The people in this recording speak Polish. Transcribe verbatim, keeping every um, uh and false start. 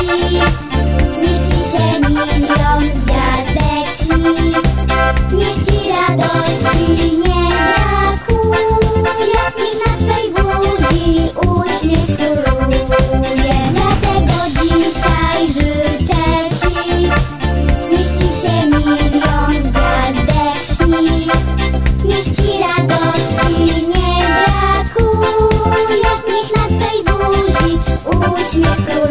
Niech ci się milion gwiazdek śni. Niech ci radości nie brakuje. Niech na twej buzi uśmiech króluje. Dlatego dzisiaj życzę ci, niech ci się milion gwiazdek śni. Niech ci radości nie brakuje. Niech na twej buzi uśmiech króluje.